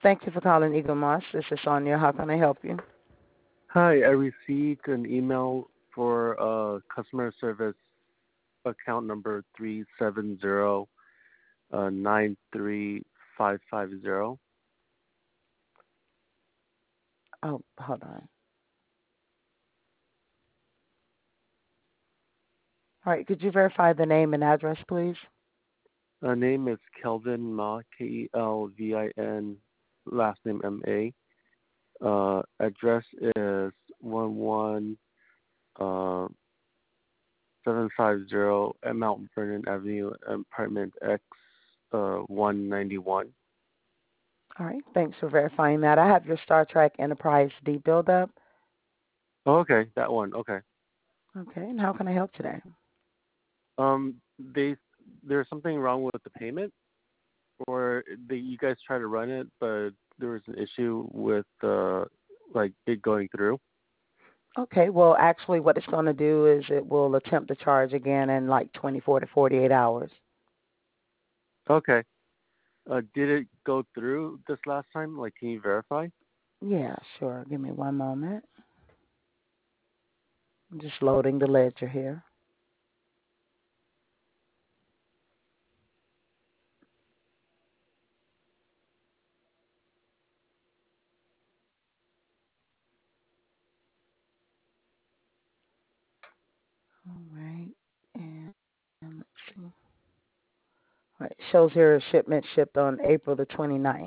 Thank you for calling Eagle Moss. This is Sonia. How can I help you? Hi, I received an email for customer service account number 370 93550. Oh, hold on. All right, could you verify the name and address, please? Name is Kelvin Ma, Kelvin, last name Ma. Address is 11750 at Mount Vernon Avenue, apartment X 191. All right, thanks for verifying that. I have your Star Trek Enterprise D build-up. Oh, okay, that one. Okay. Okay, and how can I help today? They there's something wrong with the payment, or you guys try to run it, but there was an issue with it going through. Okay, well, actually, what it's going to do is it will attempt to charge again in like 24 to 48 hours. Okay. Did it go through this last time? Like, can you verify? Yeah, sure. Give me one moment. I'm just loading the ledger here. All right, and let's see. All right, shows here shipment shipped on April the 29th.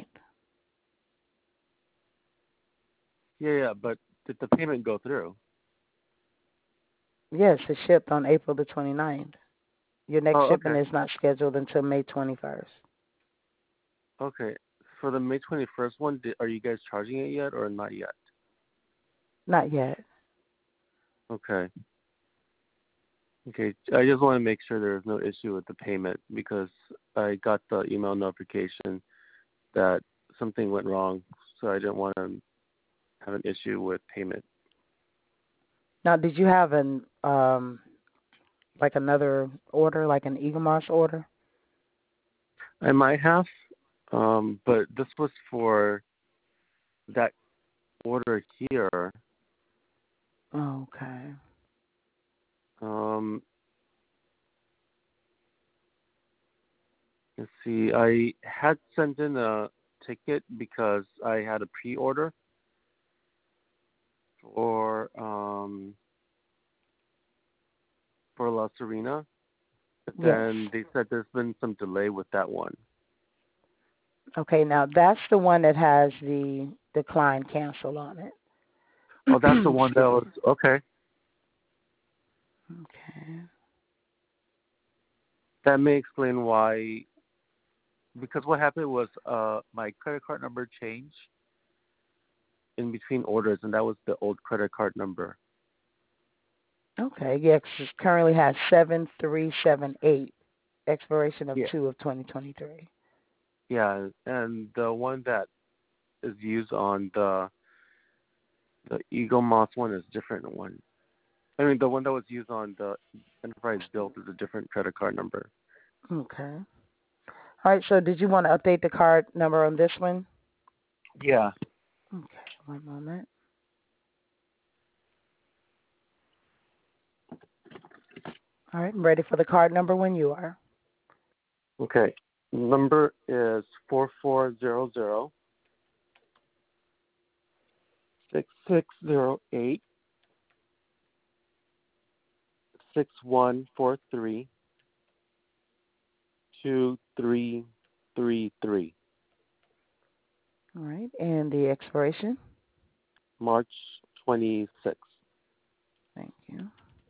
Yeah, but did the payment go through? Yes, it shipped on April the 29th. Your next Oh, shipment okay. is not scheduled until May 21st. Okay. For the May 21st one, are you guys charging it yet or not yet? Not yet. Okay. Okay. I just want to make sure there's no issue with the payment because I got the email notification that something went wrong, so I didn't want to have an issue with payment. Now, did you have like another order, like an Eagle Moss order? I might have, but this was for that order here. Okay. Um, let's see. I had sent in a ticket because I had a pre-order for La Serena, but Yes. then they said there's been some delay with that one. Okay, now that's the one that has the decline cancel on it. Oh, that's the one that Excuse me. was okay. Okay. That may explain why. Because what happened was my credit card number changed in between orders, and that was the old credit card number. Okay, yeah, 'cause it currently has 7378, expiration of Yeah. 2 of 2023. Yeah, and the one that is used on the Eagle Moss one is a different one. I mean, the one that was used on the Enterprise Build is a different credit card number. Okay. All right, so did you want to update the card number on this one? Yeah. Okay, one moment. All right, I'm ready for the card number when you are. Okay. Number is 4400-6608-6143-2333. All right, and the expiration? March 26th. Thank you.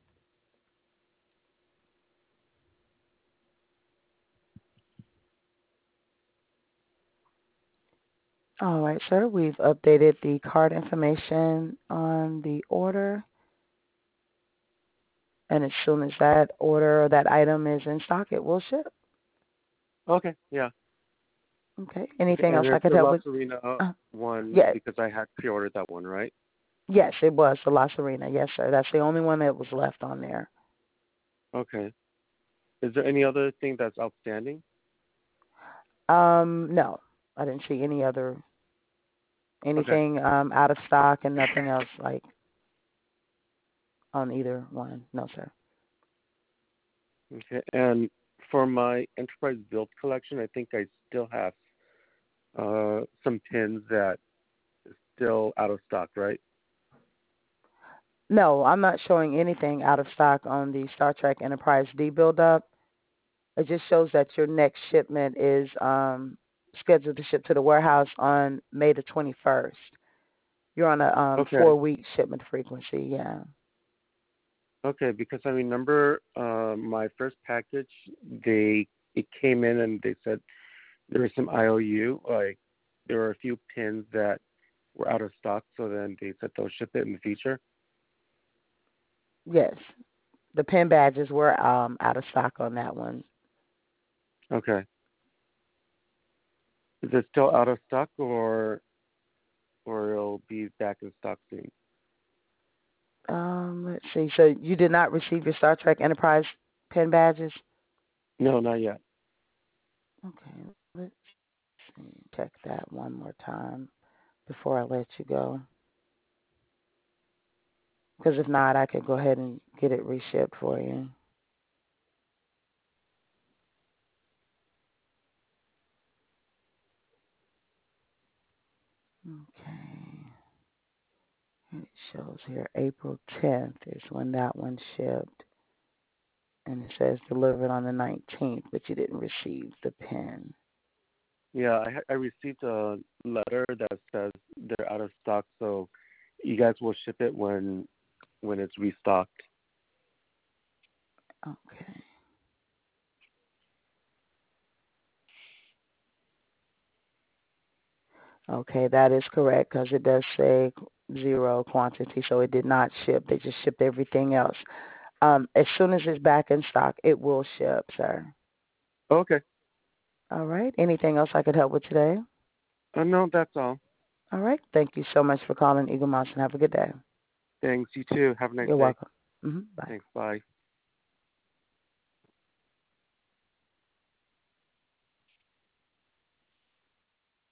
All right, sir, we've updated the card information on the order. And as soon as that order or that item is in stock, it will ship. Okay, yeah. Okay. Okay, Anything else and I it's could the help La with? Serena one Yeah. because I had pre-ordered that one, right? Yes, it was the La Serena. Yes, sir. That's the only one that was left on there. Okay. Is there any other thing that's outstanding? No, I didn't see any other Okay. Anything out of stock and nothing else like on either one? No, sir. Okay. And for my Enterprise Build collection, I think I still have some pins that is still out of stock, right? No, I'm not showing anything out of stock on the Star Trek Enterprise D build up. It just shows that your next shipment is scheduled to ship to the warehouse on May the 21st. You're on a Okay. 4-week shipment frequency. Yeah. Okay, because I remember my first package, it came in and they said there was some IOU, like there were a few pins that were out of stock, so then they said they'll ship it in the future. Yes. The pin badges were out of stock on that one. Okay. Is it still out of stock or it'll be back in stock soon? Let's see. So you did not receive your Star Trek Enterprise pin badges? No, not yet. Okay. Let's see. Check that one more time before I let you go. Because if not, I could go ahead and get it reshipped for you. Okay. It shows here April 10th is when that one shipped. And it says delivered on the 19th, but you didn't receive the pin. Yeah, I received a letter that says they're out of stock, so you guys will ship it when it's restocked. Okay. Okay, that is correct because it does say zero quantity, so it did not ship. They just shipped everything else. As soon as it's back in stock, it will ship, sir. Okay. All right. Anything else I could help with today? No, that's all. All right. Thank you so much for calling Eagle Mouse and have a good day. Thanks. You too. Have a nice You're day. welcome. Bye. Thanks. Bye.